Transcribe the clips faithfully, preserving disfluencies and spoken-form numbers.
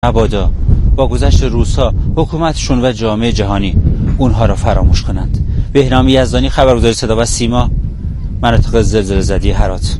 مبادا با گذشت روزها حکومتشون و جامعه جهانی اونها را فراموش کنند. بهنام یزدانی، خبرگزاری صدا و سیما، مناطق زلزله زده هرات.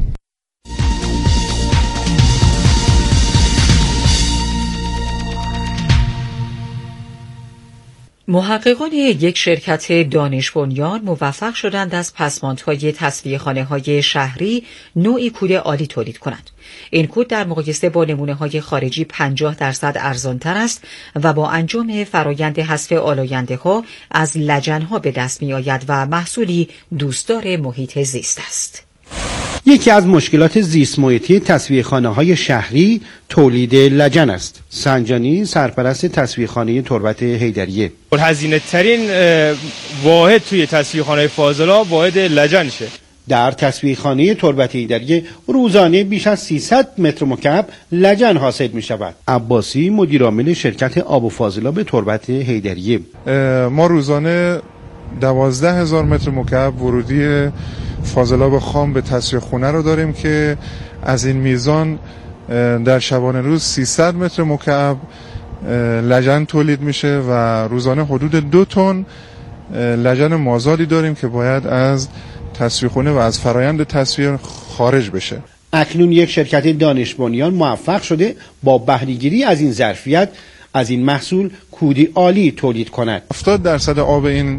محققان یک شرکت دانش بنیان موفق شدند از پسماندهای تصفیه‌خانه‌های شهری نوعی کود آلی تولید کنند. این کود در مقایسه با نمونه‌های خارجی پنجاه درصد ارزان‌تر است و با انجام فرایند حذف آلاینده‌ها از لجن‌ها به دست می‌آید و محصولی دوستدار محیط زیست است. یکی از مشکلات زیست محیطی تصفیه‌خانه‌های شهری تولید لجن است. سنجانی، سرپرست تصفیه‌خانه تربت حیدریه: پرهزینه ترین واحد توی تصفیه‌خانه فاضلاب واحد لجنشه. در تصفیه‌خانه تربت حیدریه روزانه بیش از سیصد متر مکعب لجن حاصل می شود. عباسی، مدیر عامل شرکت آب و فاضلاب تربت حیدریه: ما روزانه دوازده هزار متر مکعب ورودی فاضلاب خام به تصفیه خونه رو داریم که از این میزان در شبانه روز سیصد متر مکعب لجن تولید میشه و روزانه حدود دو تن لجن مازادی داریم که باید از تصفیه خونه و از فرایند تصفیه خارج بشه. اکنون یک شرکت دانش بنیان موفق شده با بهره‌گیری از این ظرفیت از این محصول کودی عالی تولید کند. هفتاد درصد آب این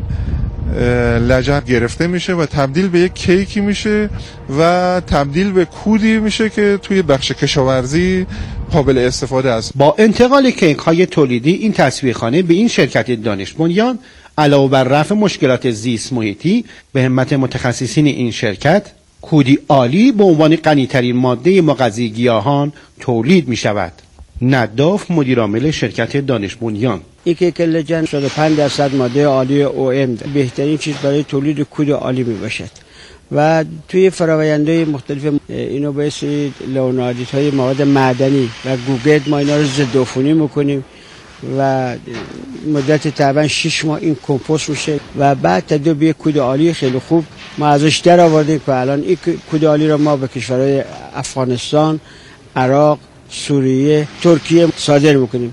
لجن گرفته میشه و تبدیل به یک کیکی میشه و تبدیل به کودی میشه که توی بخش کشاورزی قابل استفاده است. با انتقال کیک های تولیدی این تصفیه‌خانه به این شرکت دانش بنیان علاوه بر رفع مشکلات زیست محیطی به همت متخصصین این شرکت کودی عالی به عنوان غنی‌ترین ماده مغذی گیاهان تولید میشود. نداف، مدیر عامل شرکت دانش بنیان: یک که لجن شصت و پنج درصد ماده عالی او ام بهترین چیز برای تولید کود عالی می باشد و توی فرآیندهای مختلف اینو باعث لونادیدهای مواد معدنی و گوگرد ما اینا رو ضد عفونی میکنیم و مدت تقریبا شش ماه این کمپوست میشه و بعد تبدیل به کود عالی خیلی خوب ما ازش در آوردیم که الان این کود عالی رو ما به کشورهای افغانستان، عراق، سوریه، ترکیه صادر میکنیم.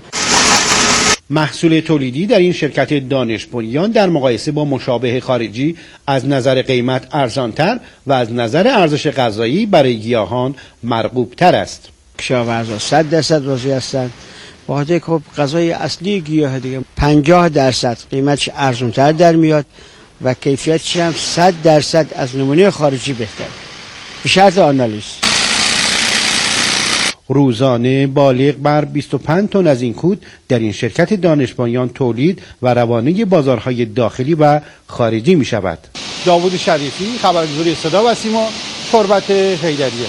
محصول تولیدی در این شرکت دانش بنیان در مقایسه با مشابه خارجی از نظر قیمت ارزانتر و از نظر ارزش غذایی برای گیاهان مرغوبتر است. کشاورزا صد درصد راضی هستند. با خاطر خب غذای اصلی گیاه دیگه پنجاه درصد قیمتش ارزانتر در میاد و کیفیتش هم صد درصد از نمونه خارجی بهتر به شرط آنالیز. روزانه بالغ بر بیست و پنج تن از این کود در این شرکت دانش بنیان تولید و روانه بازارهای داخلی و خارجی می شود. داوود شریفی، خبرگزاری صدا و سیما، تربت حیدریه.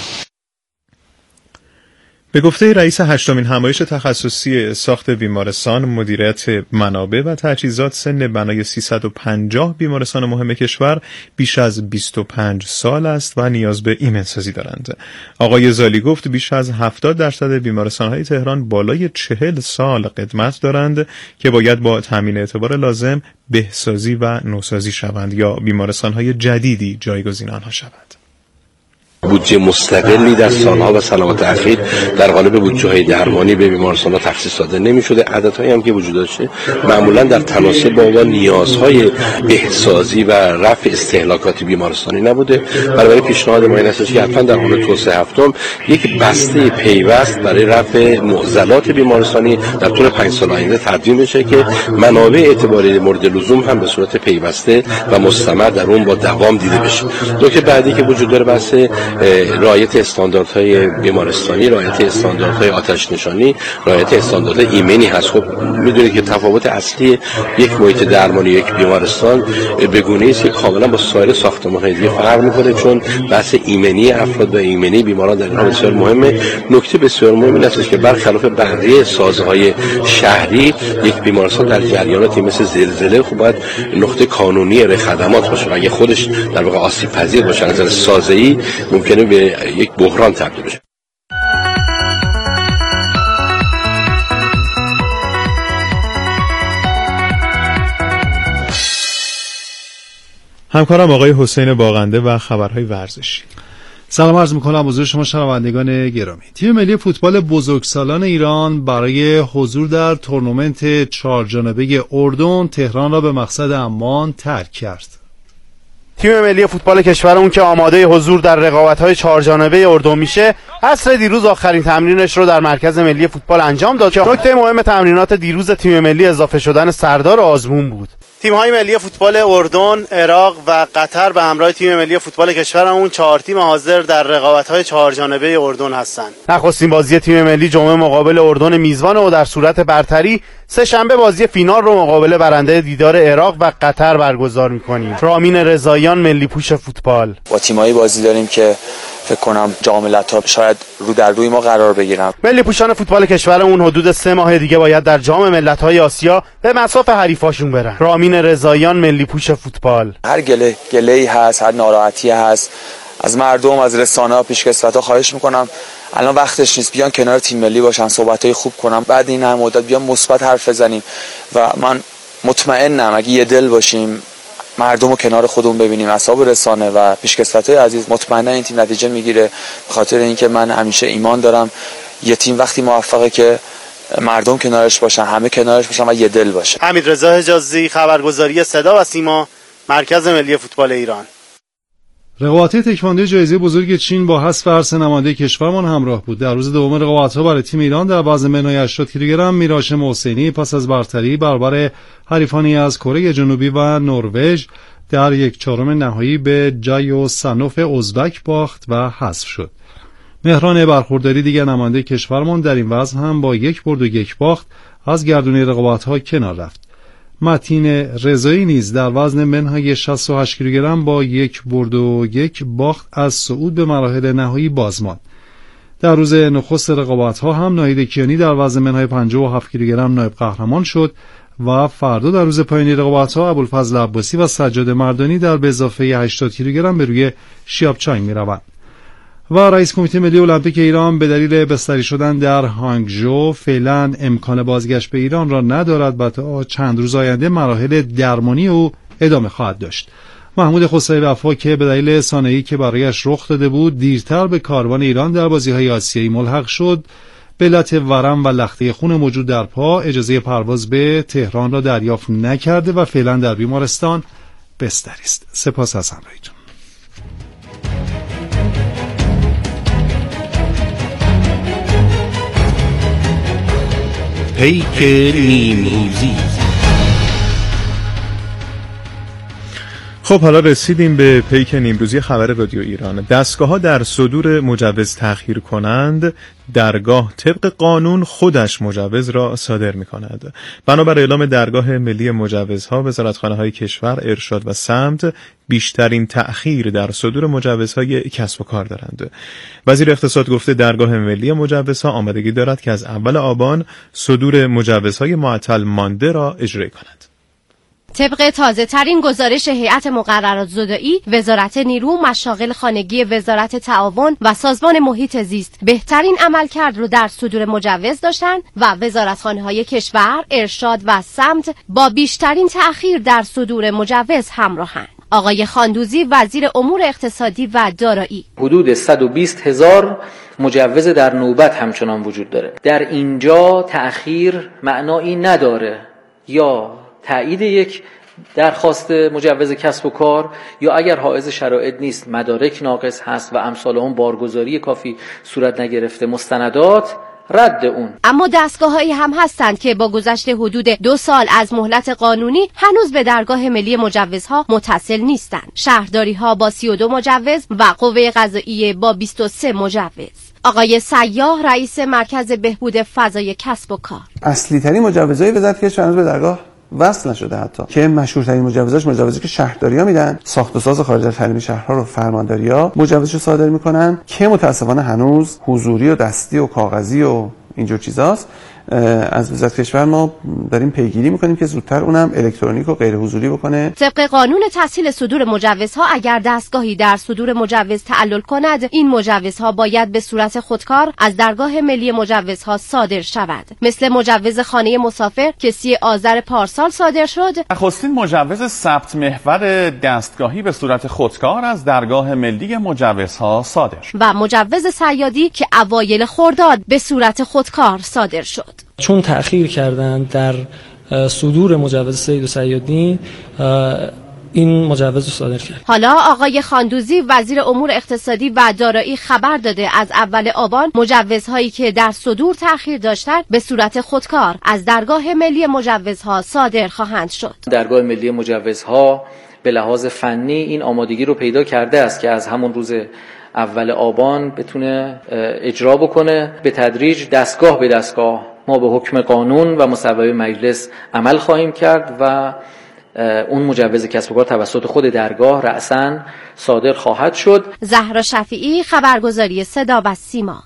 به گفته رئیس هشتمین همایش تخصصی ساخت بیمارستان، مدیریت منابع و تجهیزات، سن بنای سیصد و پنجاه بیمارستان مهم کشور بیش از بیست و پنج سال است و نیاز به ایمن‌سازی دارند. آقای زالی گفت بیش از هفتاد درصد بیمارستان‌های تهران بالای چهل سال قدمت دارند که باید با تامین اعتبار لازم بهسازی و نوسازی شوند یا بیمارستان‌های جدیدی جایگزین آنها شود. بودجه مستقلی در سالها و سنوات اخیر در قالب بودجه‌های درمانی به بیمارستان‌ها تخصیص داده نمی‌شده. عددهایی هم که وجود داشته معمولاً در تناسب با نیازهای بهسازی و رفع استهلاکات بیمارستانی نبوده. برای پیشنهاد ما این است که حتما در حال توسعه هفتم یک بسته پیوست برای رفع معضلات بیمارستانی در طول پنج سال آینده تقدیم بشه که منابع اعتباری مورد لزوم هم به صورت پیوسته و مستمر در اون با دوام دیده بشه. نکته بعدی که وجود داره بحث رعایت استانداردهای بیمارستانی، رعایت استانداردهای آتش نشانی، رعایت استاندارد ایمنی هست. خب میدونید که تفاوت اصلی یک محیط درمانی یک بیمارستان به گونه‌ای است که کاملا با سایر ساختمان‌های دیگه فرق می‌کنه، چون بحث ایمنی افراد و ایمنی بیماران در اینها بسیار مهمه. نکته بسیار مهم این است که برخلاف بقیه سازهای شهری یک بیمارستان در جریاناتی مثل زلزله خب باید نقطه کانونی ارائه خدمات باشه. اگه خودش در واقع آسیب پذیر باشه از نظر سازه‌ای ممکنه به یک بحران تبدیل بشه. همکارم آقای حسین باغنده و خبرهای ورزشی. سلام عرض میکنم حضور شما شنوندگان گرامی. تیم ملی فوتبال بزرگسالان ایران برای حضور در تورنمنت چهارجانبه اردن تهران را به مقصد عمان ترک کرد. تیم ملی فوتبال کشورمون که آماده حضور در رقابت‌های چهارجانبه اردن میشه، عصر دیروز آخرین تمرینش رو در مرکز ملی فوتبال انجام داد که نکته مهم تمرینات دیروز تیم ملی اضافه شدن سردار آزمون بود. تیم‌های ملی فوتبال اردن، عراق و قطر به همراه تیم ملی فوتبال کشورمون چهار تیم حاضر در رقابت‌های چهارجانبه اردن هستند. نخستین بازی تیم ملی جمعه مقابل اردن میزبان و در صورت برتری سه شنبه بازی فینال رو مقابل برنده دیدار عراق و قطر برگزار می‌کنیم. رامین رضاییان، ملی پوش فوتبال. با تیمایی بازی داریم که فکر کنم جام ملت‌ها شاید رو در روی ما قرار بگیرن. ملی پوشان فوتبال کشورمون حدود سه ماه دیگه باید در جام ملت‌های آسیا به مصاف حریفاشون برن. رامین رضاییان، ملی پوش فوتبال. هر گله گله‌ای هست، هر ناراحتی هست از مردم، از رسانه‌ها، پیشکسوت‌ها خواهش می‌کنم الان وقتش نیست، بیان کنار تیم ملی باشن، صحبت‌های خوب کنم، بعد این هم مدت بیان مثبت حرف بزنیم و من مطمئنم اگه یه دل باشیم مردم رو کنار خودمون ببینیم، اصحاب رسانه و پیشکسوت‌های عزیز، مطمئنا این تیم نتیجه میگیره. به خاطر اینکه من همیشه ایمان دارم یه تیم وقتی موفقه که مردم کنارش باشن، همه کنارش باشن و یه دل باشه. حمیدرضا حجازی، خبرگزاری صدا و سیما، مرکز ملی فوتبال ایران. رقابت‌های تکواندو جایزه بزرگ چین با حذف هر سه نماینده کشورمان همراه بود. در روز دوم رقابت‌ها برای تیم ایران در وزن منهای هشتاد کیلوگرم میراشم حسینی پس از برتری برابر حریفانی از کره جنوبی و نروژ در یک چهارم نهایی به جایو سانوف ازبک باخت و حذف شد. مهران برخورداری دیگر نماینده کشورمان در این وزن هم با یک برد و یک باخت از گردونه رقابت‌ها کنار رفت. متین رضایی نیز در وزن منهای شصت و هشت کیلوگرم با یک برد و یک باخت از صعود به مراحل نهایی باز ماند. در روز نخست رقابت‌ها هم ناهید کیانی در وزن منهای پنجاه و هفت کیلوگرم نایب قهرمان شد و فردا در روز پایانی رقابت‌ها ابوالفضل عباسی و سجاد مردانی در به اضافه هشتاد کیلوگرم به روی شیابچانگ می‌روند. و رئیس کمیته ملی المپیک ایران به دلیل بستری شدن در هانگژو فعلا امکان بازگشت به ایران را ندارد و تا چند روز آینده مراحل درمانی او ادامه خواهد داشت. محمود خسروی وفا که به دلیل سانحه‌ای که برایش رخ داده بود دیرتر به کاروان ایران در بازی‌های آسیایی ملحق شد، به علت ورم و لخته خون موجود در پا اجازه پرواز به تهران را دریافت نکرده و فعلا در بیمارستان بستری است. سپاس از همراهیتون. پیک نیمروزی. خب حالا رسیدیم به پیک نیمروزی خبر رادیو ایران. دستگاه‌ها در صدور مجوز تأخیر کنند، درگاه طبق قانون خودش مجوز را صادر می‌کند. بنابر اعلام درگاه ملی مجوزها، وزارتخانه‌های کشور ارشاد و سمت بیشترین تأخیر در صدور مجوزهای کسب و کار دارند. وزیر اقتصاد گفته درگاه ملی مجوزها آمادگی دارد که از اول آبان صدور مجوزهای معطل مانده را اجرا کند. طبق تازه ترین گزارش هیئت مقررات زدایی، وزارت نیرو، مشاغل خانگی، وزارت تعاون و سازمان محیط زیست بهترین عملکرد رو در صدور مجوز داشتند و وزارتخانه‌های کشور، ارشاد و سمت با بیشترین تأخیر در صدور مجوز همراهند. آقای خاندوزی، وزیر امور اقتصادی و دارایی: حدود صد و بیست هزار مجوز در نوبت همچنان وجود داره. در اینجا تأخیر معنایی نداره، یا تایید یک درخواست مجوز کسب و کار، یا اگر حائز شرایط نیست، مدارک ناقص هست و امثال اون، بارگذاری کافی صورت نگرفته، مستندات، رد اون. اما دستگاه‌هایی هم هستند که با گذشت حدود دو سال از مهلت قانونی هنوز به درگاه ملی مجوزها متصل نیستند. شهرداری‌ها با سی و دو مجوز و قوه قضاییه با بیست و سه مجوز. آقای سیاح، رئیس مرکز بهبود فضای کسب و کار: اصلی ترین مجوزهای وزارت کشور هنوز به درگاه وصل نشده، حتی که مشهورترین مجوزاش مجوزی که شهرداری‌ها میدن، ساخت و ساز خارج از حریم شهرها رو فرمانداری‌ها مجوزشو صادر میکنن که متاسفانه هنوز حضوری و دستی و کاغذی و اینجور چیزاست از وزارت کشور ما داریم پیگیری میکنیم که زودتر اونم الکترونیک و غیر حضوری بکنه. طبق قانون تسهیل صدور مجوزها اگر دستگاهی در صدور مجوز تعلل کند، این مجوزها باید به صورت خودکار از درگاه ملی مجوزها صادر شود. مثل مجوز خانه مسافر که سی آذر پارسال صادر شد. نخستین مجوز ثبت محور دستگاهی به صورت خودکار از درگاه ملی مجوزها صادر شد. و مجوز صیادی که اوایل خرداد به صورت خودکار صادر شد. چون تأخیر کردن در صدور مجوز صید و صیادی، این مجوز رو صادر کرد. حالا آقای خاندوزی وزیر امور اقتصادی و دارایی خبر داده از اول آبان مجوزهایی که در صدور تأخیر داشتند به صورت خودکار از درگاه ملی مجوزها صادر خواهند شد. درگاه ملی مجوزها به لحاظ فنی این آمادگی رو پیدا کرده است که از همون روز اول آبان بتونه اجرا بکنه. به تدریج دستگاه به دستگاه ما به حکم قانون و مصوبه مجلس عمل خواهیم کرد و اون مجوز کسب و کار توسط خود درگاه رأساً صادر خواهد شد. زهرا شفیعی، خبرگزاری صدا و سیما.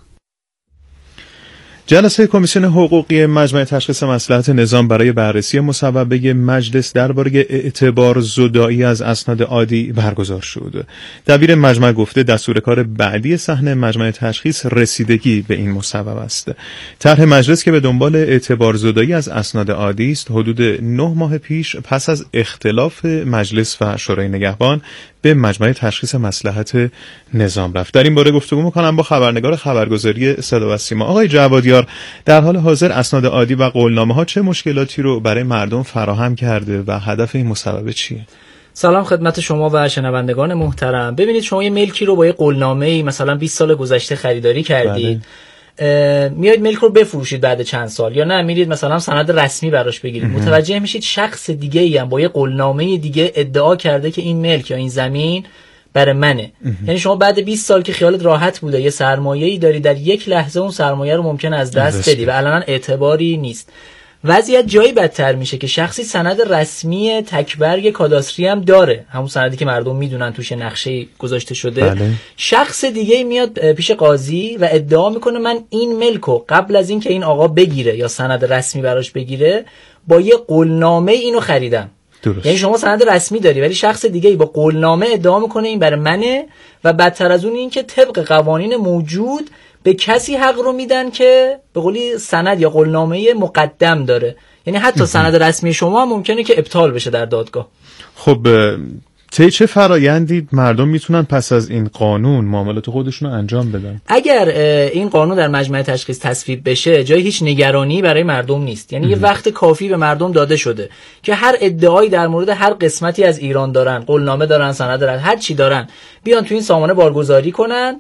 جلسه کمیسیون حقوقی مجمع تشخیص مصلحت نظام برای بررسی مصوبه مجلس درباره اعتبار زدایی از اسناد عادی برگزار شد. دبیر مجمع گفته دستور کار بعدی صحن مجمع تشخیص رسیدگی به این مصوبه است. طرح مجلس که به دنبال اعتبار زدایی از اسناد عادی است، حدود نه ماه پیش پس از اختلاف مجلس و شورای نگهبان به مجمع تشخیص مصلحت نظام رفت. در این باره گفتگو می‌کنم با خبرنگار خبرگزاری صدا و سیما آقای جوادیار. در حال حاضر اسناد عادی و قولنامه‌ها چه مشکلاتی رو برای مردم فراهم کرده و هدف این مصوبه چیه؟ سلام خدمت شما و شنوندگان محترم. ببینید شما یه ملکی رو با یه قولنامه‌ای مثلا بیست سال گذشته خریداری کردید. میاید ملک رو بفروشید بعد چند سال، یا نه میرید مثلا سند رسمی براش بگیرید. متوجه میشید شخص دیگه ای هم با یه قولنامه دیگه ادعا کرده که این ملک یا این زمین برای منه. یعنی شما بعد بیست سال که خیالت راحت بوده یه سرمایه‌ای داری، در یک لحظه اون سرمایه رو ممکن از دست بدی و الان اعتباری نیست. وضعیت جایی بدتر میشه که شخصی سند رسمی تکبرگ کاداستری هم داره، همون سندی که مردم میدونن توش نقشه گذاشته شده. بله. شخص دیگه میاد پیش قاضی و ادعا میکنه من این ملکو قبل از این که این آقا بگیره یا سند رسمی براش بگیره با یه قولنامه اینو خریدم. درست. یعنی شما سند رسمی داری ولی شخص دیگه با قولنامه ادعا میکنه این برای منه و بدتر از اون این که طبق قوانین موجود به کسی حق رو میدن که به قولی سند یا قولنامه مقدم داره. یعنی حتی سند رسمی شما ممکنه که ابطال بشه در دادگاه. خب طی چه فرایندی مردم میتونن پس از این قانون معاملات خودشون رو انجام بدن؟ اگر این قانون در مجمع تشخیص تصویب بشه جای هیچ نگرانی برای مردم نیست. یعنی یه وقت کافی به مردم داده شده که هر ادعایی در مورد هر قسمتی از ایران دارن، قولنامه دارن، سند دارن، هر چی دارن، بیان تو این سامانه بارگذاری کنن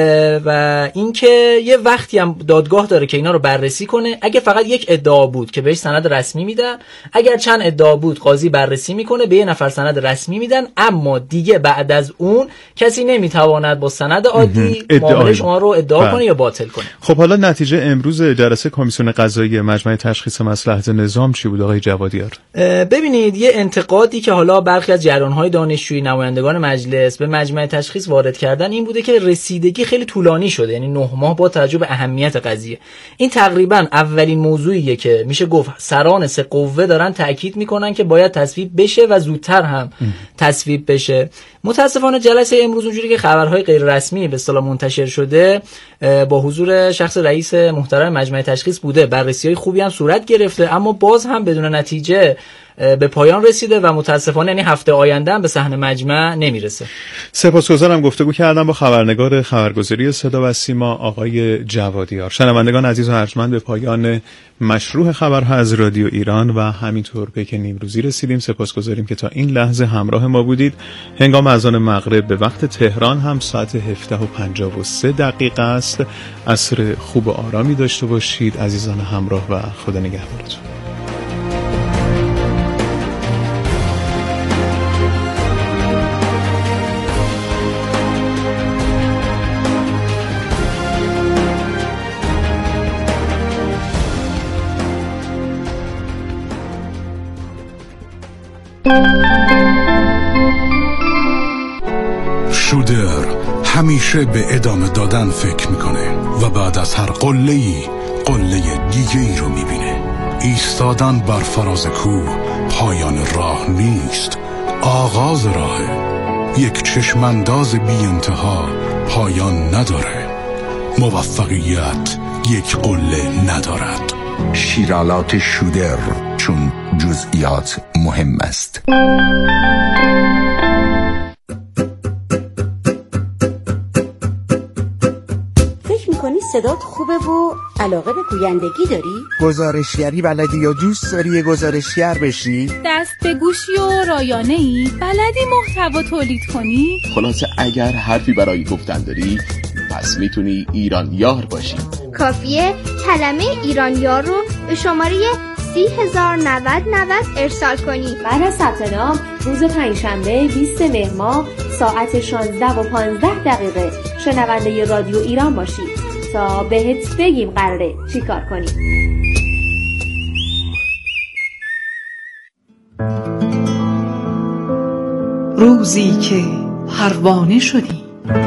و اینکه یه وقتی هم دادگاه داره که اینا رو بررسی کنه. اگه فقط یک ادعا بود که بهش سند رسمی میدن، اگر چند ادعا بود قاضی بررسی میکنه به یه نفر سند رسمی میدن، اما دیگه بعد از اون کسی نمیتواند با سند عادی معامله شما رو ادعا بله. کنه یا باطل کنه. خب حالا نتیجه امروز جلسه کمیسیون قضایی مجمع تشخیص مصلحت نظام چی بود آقای جوادیار؟ ببینید یه انتقادی که حالا برخی از جریان‌های دانشجویی نمایندگان مجلس به مجمع تشخیص وارد کردن این بوده که رسیدگی خیلی طولانی شده، یعنی نه ماه با توجه به اهمیت قضیه. این تقریبا اولین موضوعیه که میشه گفت سران سه قوه دارن تاکید میکنن که باید تصویب بشه و زودتر هم تصویب بشه. متاسفانه جلسه امروز اونجوری که خبرهای غیر رسمی به اصطلاح منتشر شده با حضور شخص رئیس محترم مجمع تشخیص بوده، بررسی‌های خوبی هم صورت گرفته، اما باز هم بدون نتیجه به پایان رسیده و متاسفانه یعنی هفته آینده هم به صحن مجمع نمیرسه. سپاسگزارم. گفتگو کردم با خبرنگار خبرگزاری صدا و سیما آقای جوادیار. شنوندگان عزیز و ارجمند به پایان مشروع خبرها از رادیو ایران و همینطور پیک نیمروزی رسیدیم. سپاسگزاریم که تا این لحظه همراه ما بودید. هنگام اذان مغرب به وقت تهران هم ساعت هفده و پنجاه و سه دقیقه است. عصر خوب و آرامی داشته باشید عزیزان همراه و خدا نگهدارتون. شودر همیشه به ادامه دادن فکر میکنه و بعد از هر قله‌ای قله دیگه ای رو میبینه. ایستادن بر فراز کوه پایان راه نیست، آغاز راهه. یک چشمانداز بی انتها پایان نداره. موفقیت یک قله ندارد. شیرالات شودر، چون جزئیات مهم است. فکر میکنی صدات خوبه و علاقه به گویندگی داری؟ گزارشگری بلدی یا دوست داری یه گزارشگر بشی؟ دست به گوشی و رایانه ای؟ بلدی محتوا تولید کنی؟ خلاصه اگر حرفی برای گفتن داری پس میتونی ایرانیار باشی. کافیه کلمه ایرانیار رو به شماره سی هزار نود نود ارسال کنی. بعد از ثبت نام روز پنجشنبه بیست مهر ماه ساعت شانزده و پانزده دقیقه شنونده رادیو ایران باشی تا بهت بگیم قراره چی کار کنی. روزی که پروانه شدی.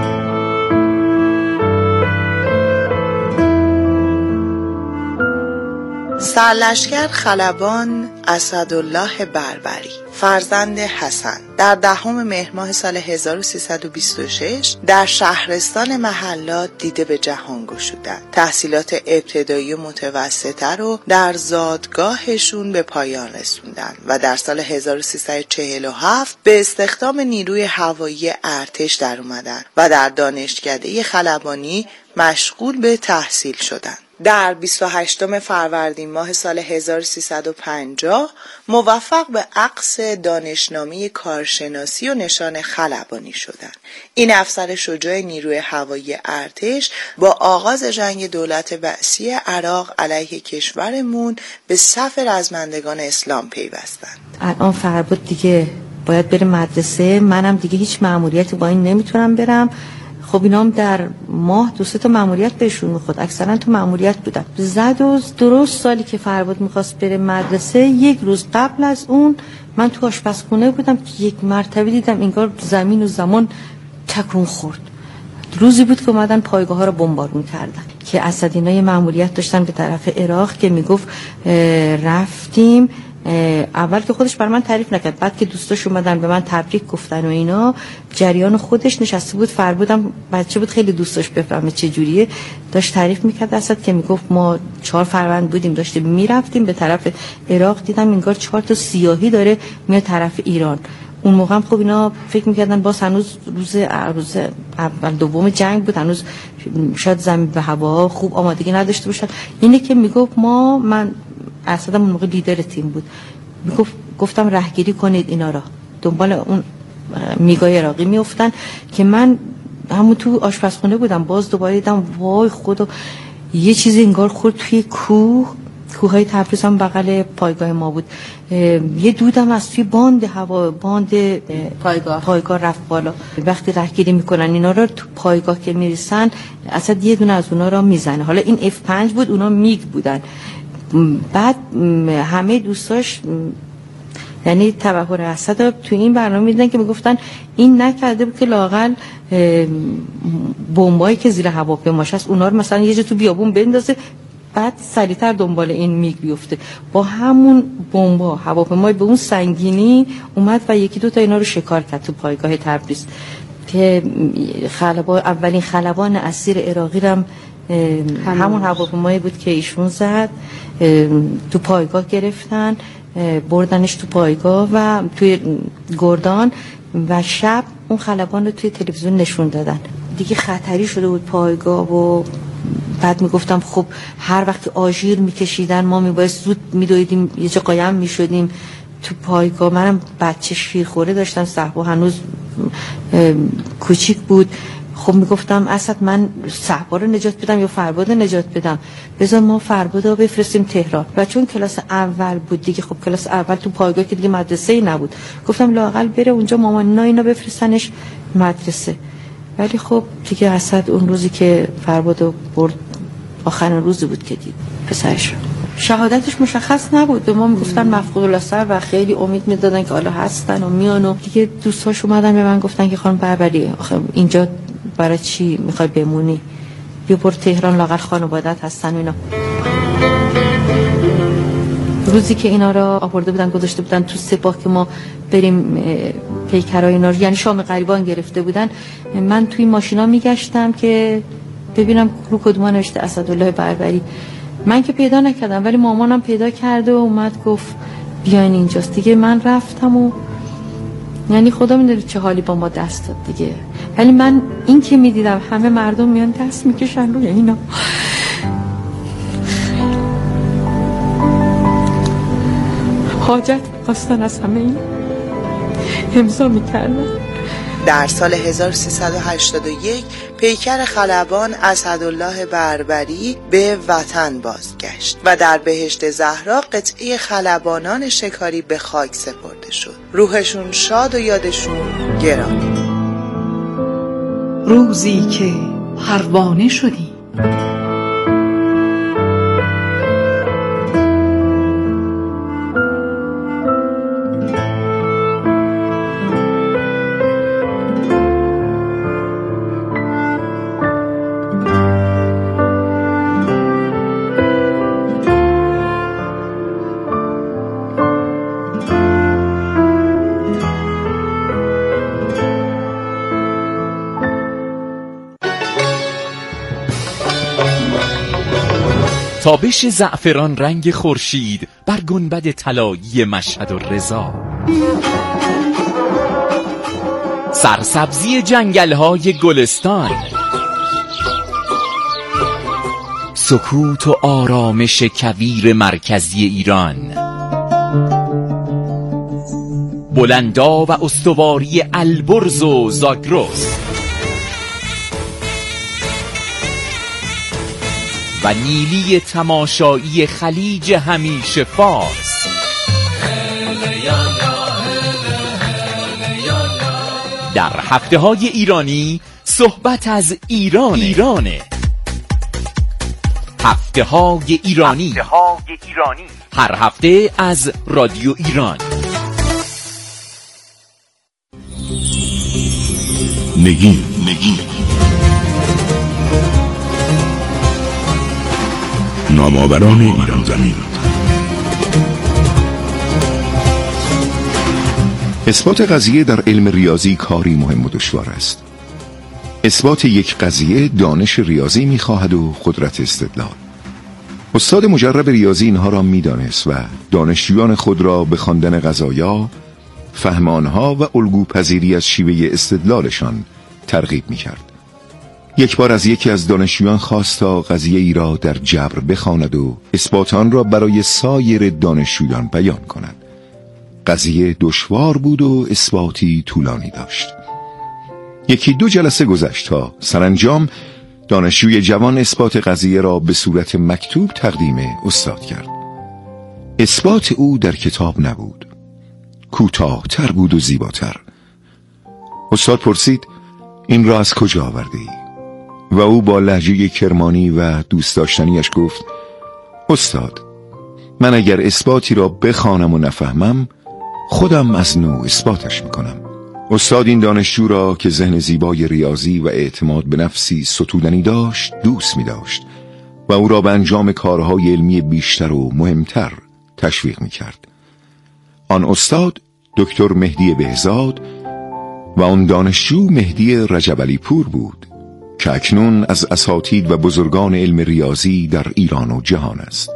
سرلشکر خلبان اسدالله بربری فرزند حسن در دهم مهر ماه سال هزار و سیصد و بیست و شش در شهرستان محلات دیده به جهان گشودند. تحصیلات ابتدایی و متوسطه رو در زادگاهشون به پایان رسوندن و در سال هزار و سیصد و چهل و هفت به استخدام نیروی هوایی ارتش در اومدن و در دانشکده خلبانی مشغول به تحصیل شدند. در بیست و هشتم فروردین ماه سال هزار و سیصد و پنجاه موفق به اخذ دانشنامه کارشناسی و نشان خلبانی شدند. این افسر شجاع نیروی هوایی ارتش با آغاز جنگ دولت بعثی عراق علیه کشورمون به صف رزمندگان اسلام پیوستند. الان فربود دیگه باید بره مدرسه، منم دیگه هیچ مأموریتی با این نمیتونم برم. خب اینام در ماه دو سه تا مأموریت بهشون میخورد، اکثرا تو مأموریت بودن. زد و درست سالی که فربود میخواست بره مدرسه یک روز قبل از اون من تو آشپزخونه بودم که یک مرتبه دیدم انگار زمین و زمان تکون خورد. روزی بود که اومدن پایگاه ها رو بمبارون کردن که اسدینای مأموریت داشتن به طرف عراق که میگفت رفتیم. اول که خودش بر من تعریف نکرد، بعد که دوستاش اومدن به من تبریک گفتن و اینا جریان خودش نشسته بود. فربودم بچه بود خیلی دوستاش بفهمه چه جوریه، داشت تعریف میکرد اسد که میگفت ما چهار فروند بودیم داشتیم میرفتیم به طرف عراق، دیدم انگار چهار تا سیاهی داره میاد طرف ایران. اون موقع هم خب اینا فکر میکردن باز هنوز روز روز اول دوم جنگ بود، هنوز شاید زمین به هوا خوب آمادگی نداشته باشن. اینه که میگفت ما من اسدم اون موقع لیدر تیم بود، میگفت گفتم رهگیری کنید اینا را، دنبال اون میگای عراقی میافتن که من همون تو آشپزخونه بودم. باز دوباره دیدم وای خدا یه چیزی انگار خورد توی کوه، کوههای تبریز هم بغل پایگاه ما بود. یه دودم از توی باند هوا باند پایگاه پایگاه رفت بالا. وقتی رهگیری میکنن اینا رو تو پایگاه که میرسن اسد یه دونه از اونا رو میزنه. حالا این اف پنج بود، اونا میگ بودن. بعد همه دوستاش یعنی تبهر اسد تو این برنامه میدن که میگفتن این نکرده بود که لااقل بمبایی که زیر هواپیماش هست اونا رو مثلا یه جا تو بیابون بندازه بعد سریعتر دنبال این میگ بیفته. با همون بمبا هواپیمای به اون سنگینی اومد و یکی دو تا اینا رو شکار کرد تو پایگاه تبریز که خلبان اولین خلبان اسیر عراقی هم همون هواپیمایی بود که ایشون زد. تو پایگاه گرفتن بردنش تو پایگاه و توی گردان و شب اون خلبان رو توی تلویزیون نشون دادن. دیگه خطری شده بود پایگاه و بعد میگفتم خب هر وقت آژیر میکشیدن ما میبایست زود میدویدیم یه جا قایم میشدیم تو پایگاه. منم بچه شیرخوره داشتم، صحبا هنوز کوچیک بود. خب میگفتم اسد من صحبا رو نجات بدم یا فرباد رو نجات بدم، بذار ما فرباد رو بفرستیم تهران. و چون کلاس اول بود دیگه، خب کلاس اول تو پایگاه که دیگه مدرسه ای نبود، گفتم لااقل بره اونجا مامانینا اینا بفرستنش مدرسه. ولی خب دیگه اسد اون روزی که فرباد رو برد آخرین روزی بود که دید پسرش. شهادتش مشخص نبود، به ما میگفتن مفقود الاثر و خیلی امید میدادن که حالا هستن و میان و دیگه. دوستاش اومدن به من گفتن که خانم بربری آخه اینجا برای چی میخوای بمونی؟ بیا برو تهران لااقل خانواده‌ات هستن و اینا. روزی که اینا را آورده بودن گذاشته بودن تو سپاه که ما بریم پیکرای اینا رو، یعنی شام غریبان گرفته بودن، من توی ماشینا میگشتم که ببینم رو کدوم نوشته اسدالله بربری. من که پیدا نکردم ولی مامانم پیدا کرده و اومد گفت بیاین اینجاست. دیگه من رفتم و یعنی خدا میدونه چه حالی با ما دست داد دیگه. ولی من این که میدیدم همه مردم میان دست میکشن روی اینا، حاجت خواستن از همه این امضا میکردن. در سال هزار و سیصد و هشتاد و یک پیکر خلبان اسدالله بربری به وطن بازگشت و در بهشت زهرا قطعه خلبانان شکاری به خاک سپرده شد. روحشون شاد و یادشون گرامی. روزی که پروانه شدی تابش زعفران رنگ خورشید بر گنبد طلایی مشهد و رضا، سرسبزی جنگل‌های گلستان، سکوت و آرامش کویر مرکزی ایران، بلندا و استواری البرز و زاگرس و نیلی تماشایی خلیج همیشه فارس. در هفته های ایرانی صحبت از ایران ایرانه. هفته های ایرانی. هفته های ایرانی هر هفته از رادیو ایران. نگین نگین نامآوران ایران زمین. اثبات قضیه در علم ریاضی کاری مهم و دشوار است. اثبات یک قضیه دانش ریاضی می‌خواهد و قدرت استدلال. استاد مجرب ریاضی اینها را می‌دانست و دانشجویان خود را به خواندن قضایا، فهم آنها و الگوپذیری از شیوه استدلالشان ترغیب می‌کرد. یک بار از یکی از دانشجویان خواست تا قضیه ای را در جبر بخواند و اثبات آن را برای سایر دانشجویان بیان کند. قضیه دشوار بود و اثباتی طولانی داشت. یکی دو جلسه گذشت تا سرانجام دانشجوی جوان اثبات قضیه را به صورت مکتوب تقدیم استاد کرد. اثبات او در کتاب نبود، کوتاه‌تر بود و زیباتر. استاد پرسید این را از کجا آورده ای؟ و او با لهجه کرمانی و دوست داشتنیش گفت استاد، من اگر اثباتی را بخوانم و نفهمم خودم از نو اثباتش میکنم. استاد این دانشجو را که ذهن زیبای ریاضی و اعتماد به نفسی ستودنی داشت دوست می داشت و او را به انجام کارهای علمی بیشتر و مهمتر تشویق می کرد. آن استاد دکتر مهدی بهزاد و آن دانشجو مهدی رجبعلی پور بود که اکنون از اساتید و بزرگان علم ریاضی در ایران و جهان است.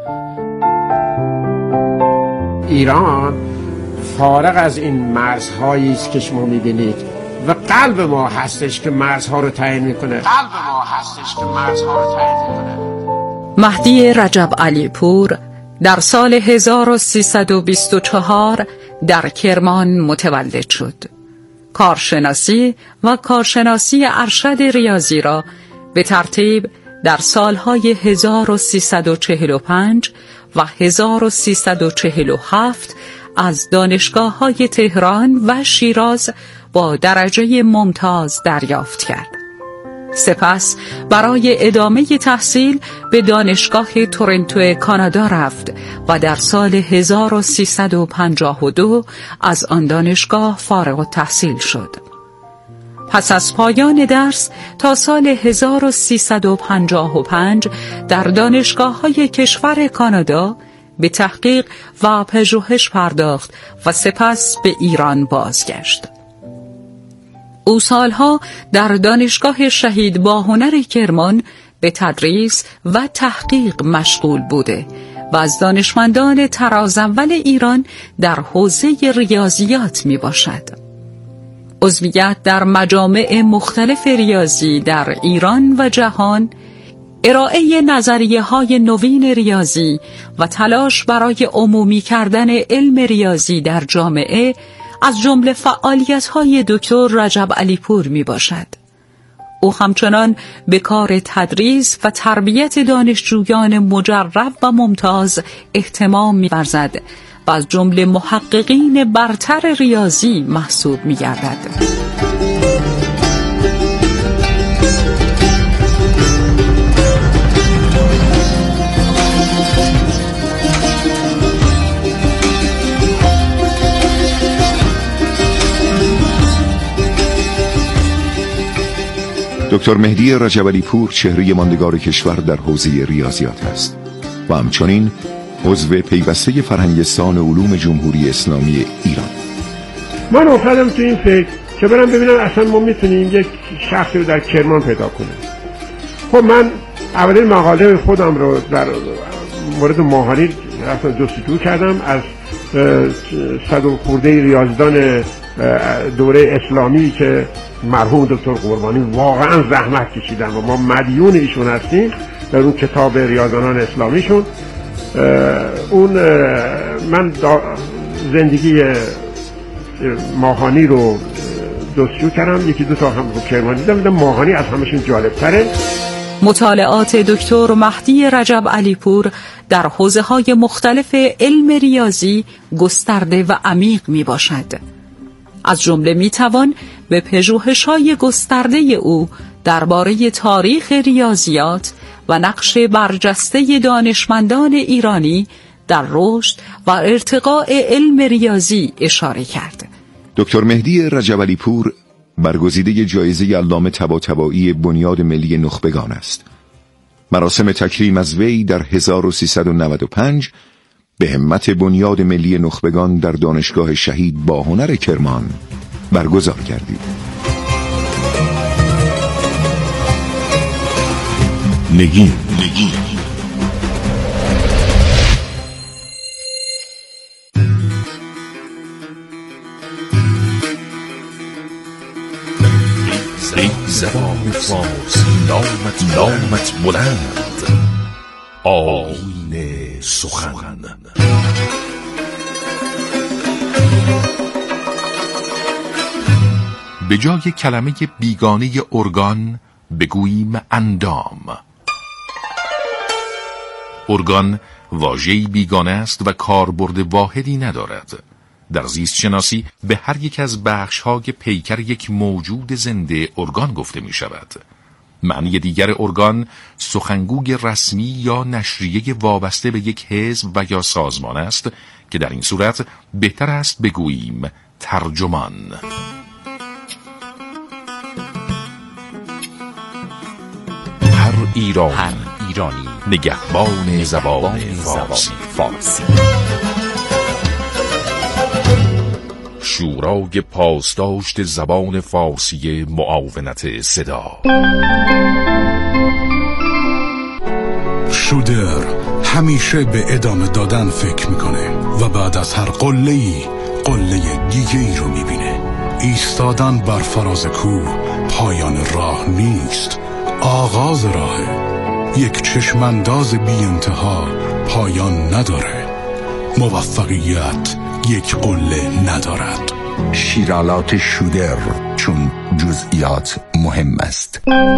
ایران فارغ از این مرزهایی است که شما می‌بینید و قلب ما هستش که مرزها رو تعیین می‌کنه. قلب ما هستش که مرزها رو تعیین می‌کنه. مهدی رجبعلی پور در سال هزار و سیصد و بیست و چهار در کرمان متولد شد. کارشناسی و کارشناسی ارشد ریاضی را به ترتیب در سالهای هزار و سیصد و چهل و پنج و هزار و سیصد و چهل و هفت از دانشگاه‌های تهران و شیراز با درجه ممتاز دریافت کرد. سپس برای ادامه تحصیل به دانشگاه تورنتو کانادا رفت و در سال هزار و سیصد و پنجاه و دو از آن دانشگاه فارغ التحصیل شد. پس از پایان درس تا سال هزار و سیصد و پنجاه و پنج در دانشگاه‌های کشور کانادا به تحقیق و پژوهش پرداخت و سپس به ایران بازگشت. او سالها در دانشگاه شهید باهنر کرمان به تدریس و تحقیق مشغول بوده و از دانشمندان طراز اول ایران در حوزه ریاضیات می باشد. عضویت در مجامع مختلف ریاضی در ایران و جهان، ارائه نظریه های نوین ریاضی و تلاش برای عمومی کردن علم ریاضی در جامعه از جمله فعالیت های دکتر رجب علیپور می باشد. او همچنان به کار تدریس و تربیت دانشجویان مجرب و ممتاز اهتمام می ورزد و از جمله محققین برتر ریاضی محسوب می گردد. دکتر مهدی رجب علیپور چهره ماندگار کشور در حوزه ریاضیات است و همچنین عضو پیوسته فرهنگستان علوم جمهوری اسلامی ایران. من افتادم تو این فکر که برم ببینم اصلا ما میتونیم یک شخصی رو در کرمان پیدا کنیم. خب من اولین مقاله خودم رو در مورد ماهانی رفتم جستجو کردم از صد و خورده ریاضیدان دوره اسلامی که مرحوم دکتر قربانی واقعا زحمت کشیدن و ما مدیون ایشون هستیم در اون کتاب ریاضیدانان اسلامیشون. اون من زندگی ماهانی رو جستجو کردم، یکی دو تا هم رو کرمان دیدم، دیدم ماهانی از همشون جالب تره. مطالعات دکتر مهدی رجب علیپور در حوزه‌های مختلف علم ریاضی گسترده و عمیق می باشد. از جمله می توان به پژوهش‌های گسترده او درباره تاریخ ریاضیات و نقش برجسته دانشمندان ایرانی در رشد و ارتقاء علم ریاضی اشاره کرد. دکتر مهدی رجب علیپور برگزیده جایزه علامه طباطبایی بنیاد ملی نخبگان است. مراسم تکریم از وی در هزار و سیصد و نود و پنج به همت بنیاد ملی نخبگان در دانشگاه شهید باهنر کرمان برگزار گردید. نگین نگین ای زبان فارسی نامت نامت بلند، آیین سخن. به جای کلمه بیگانه ارگان بگوییم اندام. ارگان واژه‌ای بیگانه است و کاربرد واحدی ندارد. در زیست شناسی به هر یک از بخش‌های پیکر یک موجود زنده ارگان گفته می شود. معنی دیگر ارگان سخنگوی رسمی یا نشریه وابسته به یک حزب و یا سازمان است که در این صورت بهتر است بگوییم ترجمان. هر ایران هر ایرانی نگهبان زبان فارسی. فارسی. شورای پاسداشت زبان فارسی معاونت صدا. شودر همیشه به ادامه دادن فکر میکنه و بعد از هر قله‌ای قله دیگه ای رو میبینه. ایستادن بر فراز کوه پایان راه نیست، آغاز راهه. یک چشمانداز بی انتها پایان نداره. موفقیت یک قله ندارد. شیرالات شودر، چون جزئیات مهم است.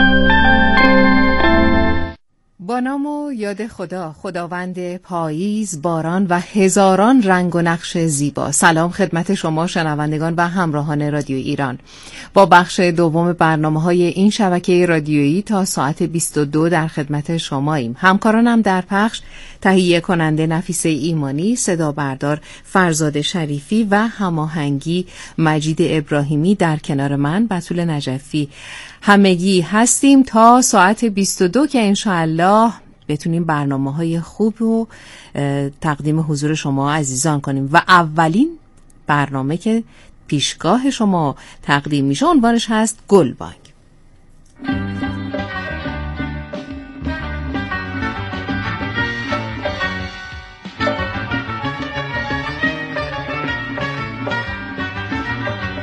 با نام و یاد خدا، خداوند پاییز، باران و هزاران رنگ و نقش زیبا. سلام خدمت شما شنوندگان و همراهان رادیو ایران. با بخش دوم برنامه‌های این شبکه رادیویی تا ساعت بیست و دو در خدمت شماییم. همکارانم در پخش تهیه کننده نفیسه ایمانی، صدا بردار فرزاد شریفی و هماهنگی مجید ابراهیمی. در کنار من بتول نجفی همگی هستیم تا ساعت بیست و دو که انشاءالله بتونیم برنامه‌های خوب رو تقدیم حضور شما عزیزان کنیم. و اولین برنامه که پیشگاه شما تقدیم میشه عنوانش هست گلبانگ.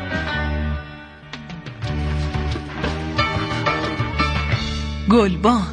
گلبانگ